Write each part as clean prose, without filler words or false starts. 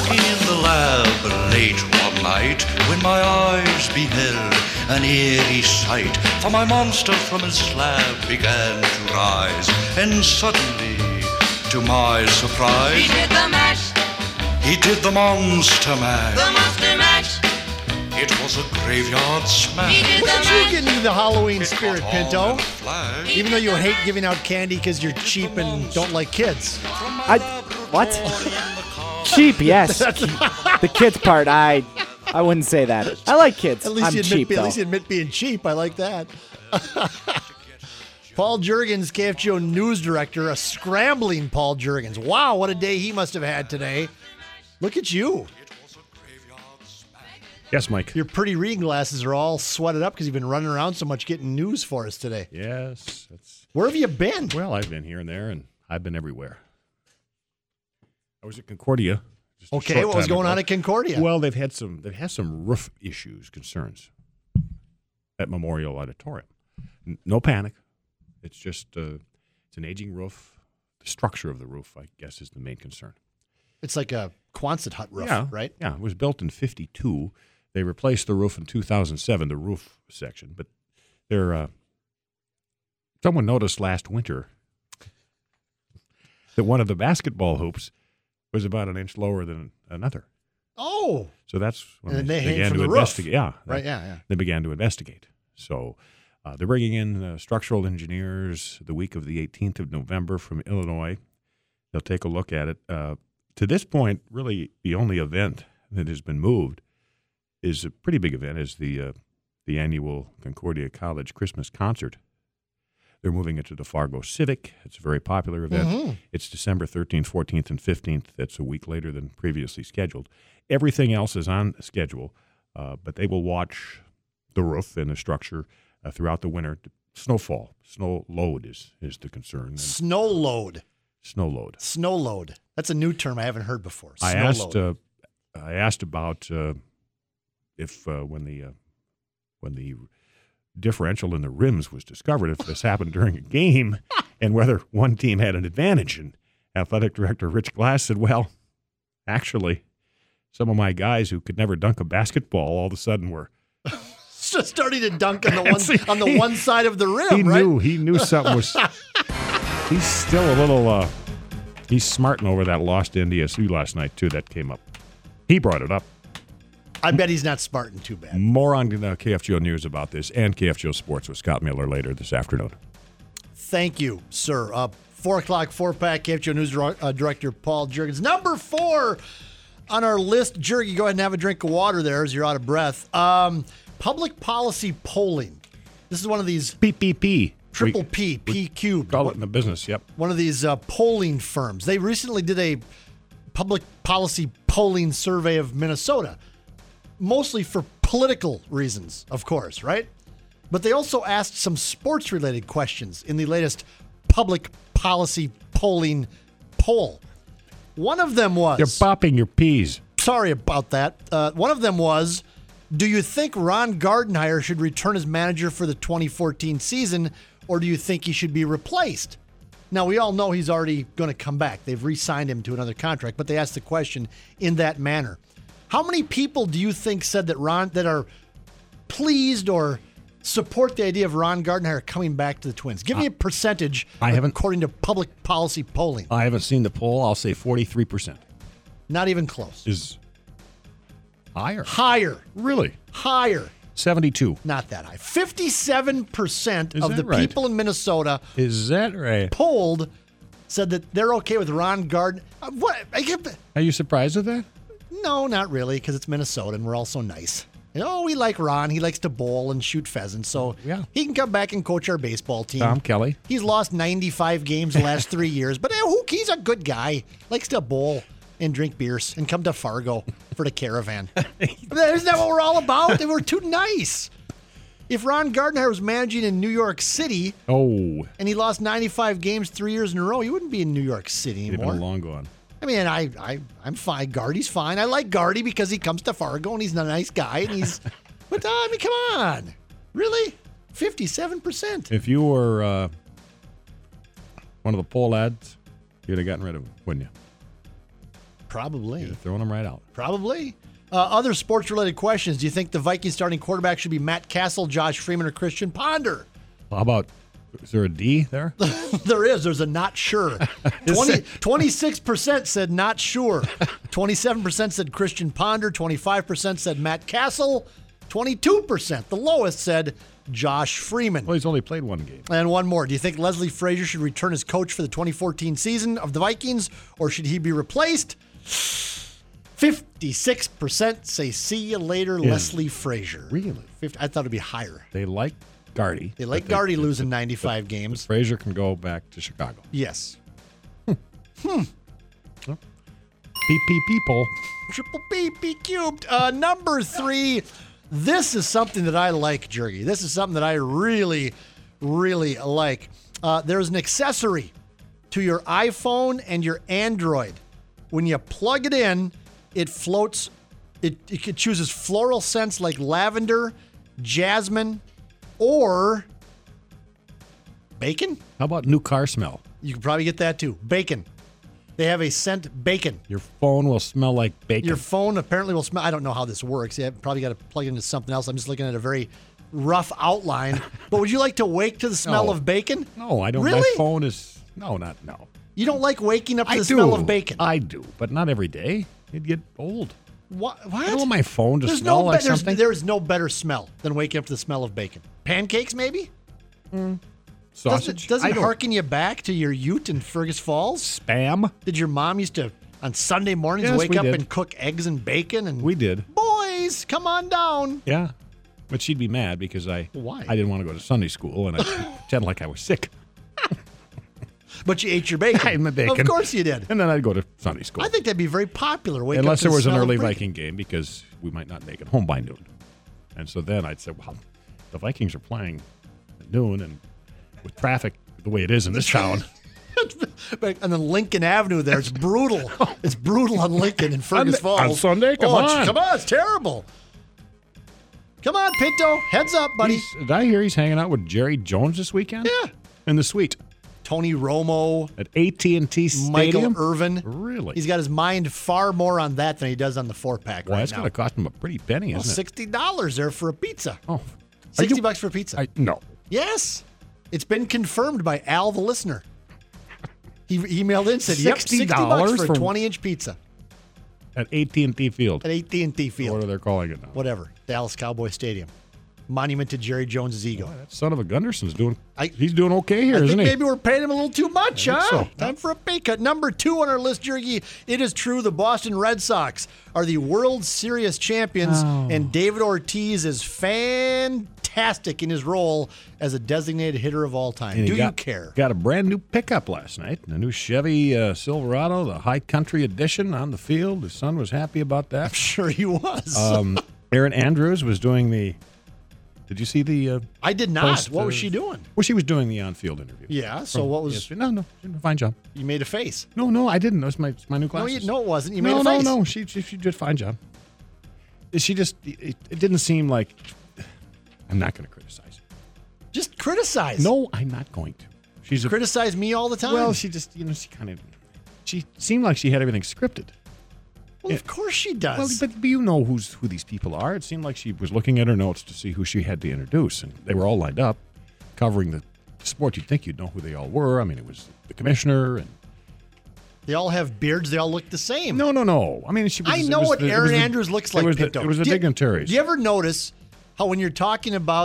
Working in the lab late one night, when my eyes beheld an eerie sight, for my monster from his slab began to rise, and suddenly, to my surprise, He did the mash, he did the monster mash. the monster mash. It was a graveyard smash. He did Look the at you mash. getting into the Halloween It spirit, caught on Pinto. in a flash. Even though you hate giving out candy because you're cheap and don't like kids. What? Cheap, yes. The kids part, I wouldn't say that. I like kids. At least I'm you cheap, admit, though. at least you admit being cheap. I like that. Paul Jurgens, KFGO news director, a scrambling Paul Jurgens. Wow, what a day he must have had today. Look at you. Yes, Mike. Your pretty reading glasses are all sweated up because you've been running around so much getting news for us today. Yes. Where have you been? Well, I've been here and there, and I've been everywhere. I was at Concordia. just a Okay, short what was time going ago. on at Concordia? Well, they've had some roof issues, concerns at Memorial Auditorium. No panic. It's just it's an aging roof. The structure of the roof, I guess, is the main concern. It's like a Quonset hut roof, Yeah, right? Yeah, it was built in '52. They replaced the roof in 2007, the roof section. But someone noticed last winter that one of the basketball hoops was about an inch lower than another. Oh, So that's when And they they hang began from to the roof. investigate. Yeah, right, yeah. They began to investigate. So they're bringing in structural engineers the week of the 18th of November from Illinois. They'll take a look at it. To this point, really, the only event that has been moved is a pretty big event, is the annual Concordia College Christmas concert. They're moving it to the Fargo Civic. It's a very popular event. Mm-hmm. It's December 13th, 14th, and 15th. That's a week later than previously scheduled. Everything else is on schedule, but they will watch the roof and the structure throughout the winter. Snowfall, snow load is the concern. And Snow load. snow load. Snow load. That's a new term I haven't heard before. Snow I load. asked about if when the differential in the rims was discovered, if this happened during a game, and whether one team had an advantage. And athletic director Rich Glass said, "Well, actually, some of my guys who could never dunk a basketball all of a sudden were." Just starting to dunk on the one side of the rim, He knew something was. He's still a little. He's smarting over that lost to NDSU last night too. That came up. He brought it up. I bet he's not smarting too bad. More on KFGO News about this and KFGO Sports with Scott Miller later this afternoon. Thank you, sir. 4 o'clock, 4-pack, KFGO News Director Paul Jurgens. Number 4 on our list. Jurgen, go ahead and have a drink of water there as you're out of breath. Public policy polling. This is one of these PPP. triple P, P cubed. Call it in the business, yep. One of these polling firms. They recently did a public policy polling survey of Minnesota, mostly for political reasons, of course, right? But they also asked some sports-related questions in the latest public policy polling poll. One of them was... You're popping your peas. Sorry about that. One of them was, do you think Ron Gardenhire should return as manager for the 2014 season, or do you think he should be replaced? Now, we all know he's already going to come back. They've re-signed him to another contract, but they asked the question in that manner. How many people do you think said that are pleased or support the idea of Ron Gardenhire coming back to the Twins? Give me a percentage according to public policy polling. I haven't seen the poll. I'll say 43%. Not even close. Is higher. Higher. Really? Higher. 72. Not that high. 57% Is of that the right? people in Minnesota Is that right? polled said that they're okay with Ron Garden. What? Are you surprised at that? No, not really, because it's Minnesota and we're all so nice. We like Ron. He likes to bowl and shoot pheasants, so Yeah. he can come back and coach our baseball team. Tom Kelly. He's lost 95 games the last 3 years, but he's a good guy. Likes to bowl and drink beers and come to Fargo for the caravan. Isn't that what we're all about? We're too nice. If Ron Gardenhire was managing in New York City Oh, and he lost 95 games 3 years in a row, he wouldn't be in New York City they've anymore. been long gone. I mean, I'm fine. Gardy's fine. I like Gardy because he comes to Fargo and he's a nice guy. And he's, but I mean, come on, really, 57%. If you were one of the poll ads, you'd have gotten rid of him, wouldn't you? Probably. You're throwing them right out. Probably. Other sports-related questions. Do you think the Vikings starting quarterback should be Matt Castle, Josh Freeman, or Christian Ponder? Well, how about, is there a D there? There is. There's a not sure. 26% said not sure. 27% said Christian Ponder. 25% said Matt Castle. 22%, the lowest, said Josh Freeman. Well, he's only played one game. And one more. Do you think Leslie Frazier should return as coach for the 2014 season of the Vikings, or should he be replaced? 56% say see you later, Leslie Frazier. Really? I thought it'd be higher. They like Gardy. They like Gardy losing 95 games. Frazier can go back to Chicago. Yes. PP people. Triple B cubed. Number 3. This is something that I like, Jergy. This is something that I really, really like. There's an accessory to your iPhone and your Android. When you plug it in, it floats. It chooses floral scents like lavender, jasmine, or bacon. How about new car smell? You can probably get that too. Bacon. They have a scent bacon. Your phone will smell like bacon. Your phone apparently will smell. I don't know how this works. You probably got to plug it into something else. I'm just looking at a very rough outline. But would you like to wake to the smell of bacon? No, I don't. Really? My phone is no. You don't like waking up to the smell of bacon? I do, but not every day. It'd get old. What? I don't want my phone to smell like something. There is no better smell than waking up to the smell of bacon. Pancakes, maybe? Sausage? Does it harken you back to your youth in Fergus Falls? Spam? Did your mom used to, on Sunday mornings, Yes, wake we up did. and cook eggs and bacon? And We did. boys, come on down. Yeah. But she'd be mad because I Why? didn't want to go to Sunday school and I pretend like I was sick. But you ate your bacon. I ate my bacon. Of course you did. And then I'd go to Sunday school. I think that'd be very popular. Wake up Unless to there the was an smell of early bacon. Viking game because we might not make it home by noon. And so then I'd say, well, the Vikings are playing at noon and with traffic the way it is in this town. And then Lincoln Avenue there, it's brutal. It's brutal on Lincoln in Fergus Falls. On Sunday? Come on. Come on, it's terrible. Come on, Pinto. Heads up, buddy. Did I hear he's hanging out with Jerry Jones this weekend? Yeah. In the suite Tony Romo, at AT&T Stadium? Michael Irvin. Really? He's got his mind far more on that than he does on the 4-pack Well, right that's now. going to cost him a pretty penny, Well, isn't it? $60 there for a pizza. Oh. $60 for a pizza. No. Yes. It's been confirmed by Al the listener. He emailed in and said, yep, $60 for a for- 20-inch pizza At AT&T Field. at AT&T Field. What are they calling it now? Whatever. Dallas Cowboy Stadium. Monument to Jerry Jones' ego. That son of a Gunderson's doing. I- He's doing okay here, I think isn't he? maybe we're paying him a little too much, I think huh? so. Time for a pay cut. Number 2 on our list, Jergy. It is true the Boston Red Sox are the World Series champions, and David Ortiz is fantastic in his role as a designated hitter of all time. And he Do you care? Got a brand new pickup last night. The new Chevy Silverado, the High Country Edition on the field. His son was happy about that. Sure he was. Aaron Andrews was doing the. Did you see the? I did not. post, What was she doing? Well, she was doing the on-field interview. Yeah, so what was... ESPN. No, she did a fine job. You made a face. No, I didn't. That was my new No, glasses. no, it wasn't. You made no, a face. no. She did a fine job. She just. It didn't seem like. I'm not going to criticize. Just criticize. No, I'm not going to. She's a Criticize me all the time. Well, she just, she kind of, she seemed like she had everything scripted. Well, of course she does. Well, but you know who these people are. It seemed like she was looking at her notes to see who she had to introduce, and they were all lined up, covering the sport. You'd think you'd know who they all were. I mean, it was the commissioner, and They all have beards. They all look the same. no. I mean, she was. I know what Aaron Andrews looks like, Pinto. It was the dignitaries. Do you ever notice how when you're talking about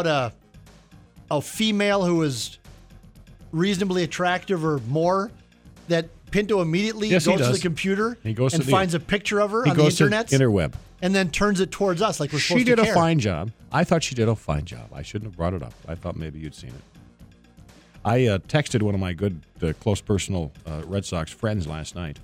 a female who is reasonably attractive or more, that Pinto immediately Yes, he goes to the does. computer He goes and to the- finds a picture of her He on the goes to internet interweb. and then turns it towards us like we're supposed She to did care. a fine job. I thought she did a fine job. I shouldn't have brought it up. I thought maybe you'd seen it. I texted one of my good, close personal Red Sox friends last night,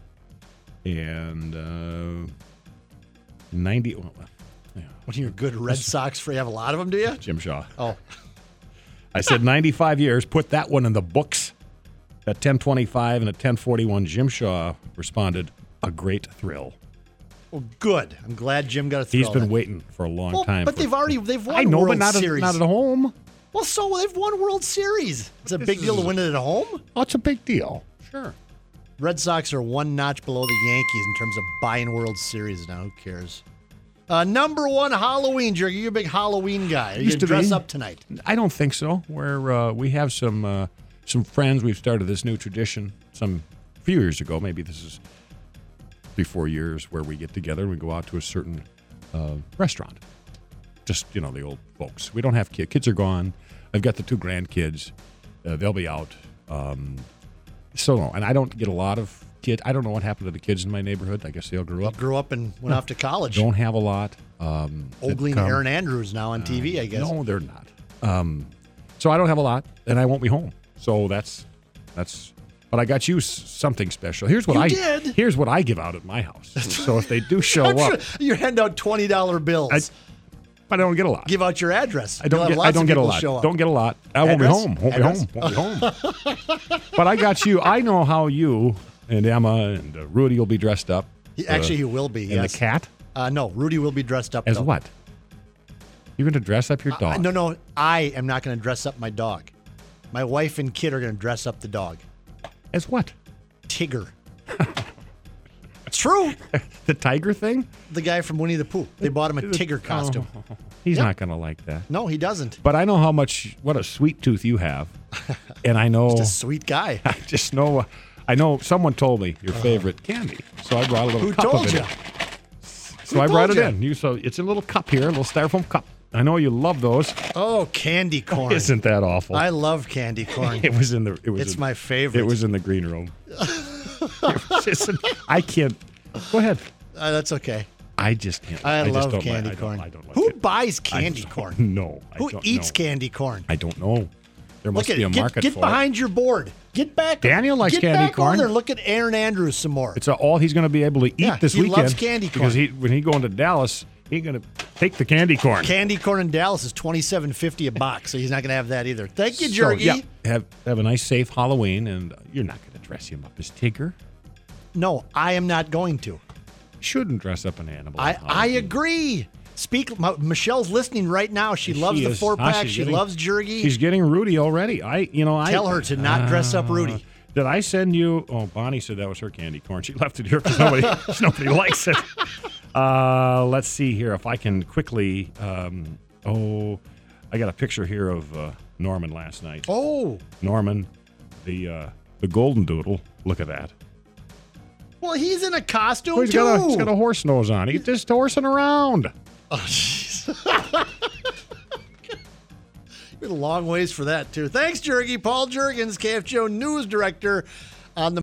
and 90. Well, yeah, When you're good Red Sox for you have a lot of them, do you? Jim Shaw. Oh, I said 95 years. Put that one in the books. At 10:25 and at 10:41, Jim Shaw responded, "A great thrill." well, good. I'm glad Jim got a thrill. He's been waiting for a long time. But they've won I know, World but not Series. not at home. Well, so they've won World Series. It's a big deal to win it at home. Oh, it's a big deal. Sure. Red Sox are one notch below the Yankees in terms of buying World Series now. Who cares? Number one, Halloween, Jerry. You're a big Halloween guy. Are you going to dress up tonight? I don't think so. We have some friends. We've started this new tradition a few years ago. Maybe this is 3-4 years where we get together and we go out to a certain restaurant. Just, the old folks. We don't have kids. Kids are gone. I've got the 2 grandkids. They'll be out. And I don't get a lot of kids. I don't know what happened to the kids in my neighborhood. I guess they all grew up. Grew up and went off to college. Don't have a lot. Ogling and Aaron Andrews now on TV, I guess. No, they're not. So I don't have a lot, and I won't be home. So that's. But I got you something special. Here's what Here's what I give out at my house. So if they do show up, you hand out $20 bills. But I don't get a lot. Give out your address. I don't get a lot. Don't get a lot. I won't be home. Won't be home. But I got you. I know how you and Emma and Rudy will be dressed up. Actually, he will be. And yes. the cat? No, Rudy will be dressed up. As what? You're going to dress up your dog? No. I am not going to dress up my dog. My wife and kid are going to dress up the dog. As what? Tigger. It's true. The tiger thing? The guy from Winnie the Pooh. They bought him a Tigger costume. He's not going to like that. No, he doesn't. But I know what a sweet tooth you have. And I know. Just a sweet guy. I just know. I know someone told me your favorite candy. So I brought a little cup of it. Who told you? So I brought it in. So it's a little cup here, a little styrofoam cup. I know you love those. Oh, candy corn. Isn't that awful? I love candy corn. It's my favorite. It was in the green room. I can't. Go ahead. That's okay. I just can't. I love candy corn. I don't like Who it. buys candy corn? No. Who eats candy corn? I don't know. There must be a market get for behind your board. Get back. Daniel likes candy corn. Get back over there. Look at Aaron Andrews some more. It's all he's going to be able to eat this weekend. He loves candy corn. Because when he going to Dallas, he's going to take the candy corn. Candy corn in Dallas is $27.50 a box, so he's not going to have that either. Thank you, Jergy. So, yeah, have a nice, safe Halloween, and you're not going to dress him up as Tigger. No, I am not going to. Shouldn't dress up an animal. I agree. Michelle's listening right now. She loves the 4-pack. She loves Jergy. She's getting Rudy already. Tell her to not dress up Rudy. Did I send you? Oh, Bonnie said that was her candy corn. She left it here because nobody likes it. Let's see here if I can quickly. I got a picture here of Norman last night. Oh, Norman, the golden doodle. Look at that. Well, he's in a costume he's too. He's got a horse nose on. He's just horsing around. Oh, jeez. You're a long ways for that, too. Thanks, Jergy. Paul Juergens, KFGO News Director on the